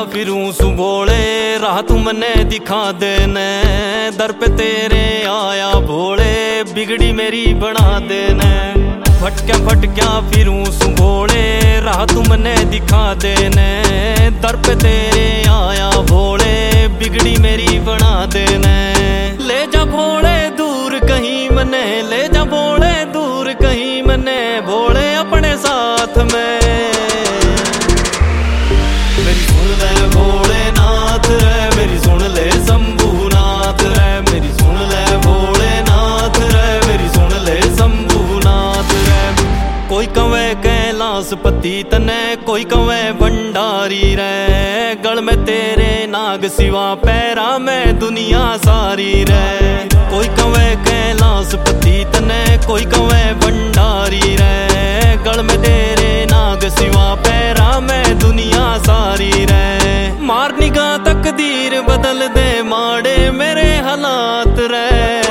फिरूं सुबोले, राह तू मने दिखा देने। दर पे तेरे आया भोले, बिगड़ी मेरी बना देने। भटक्या फिरूं सुबोले, राह तू मने दिखा देने। दर पे तेरे आया भोले, बिगड़ी मेरी बना देने। ले जा भोले दूर कहीं मने, ले जा भोले दूर कहीं मने, भोले अपने साथ में। मेरी सुन ले भोलेनाथ रे, मेरी सुन ले शंभूनाथ रे, मेरी सुन ले भोलेनाथ रे, मेरी सुन ले शंभूनाथ रे। कोई कवे कैलाशपति तने, कोई कवे भंडारी रे। गल में तेरे नाग सिवा, पैरा में दुनिया सारी रे। कोई कवे कैलाशपति तने, कोई कवे भंडारी रे। गल में तेरे नाग सिवा, पैरा में दुनिया सारी रे। मार निगाह तकदीर बदल दे माड़े मेरे हालात रे।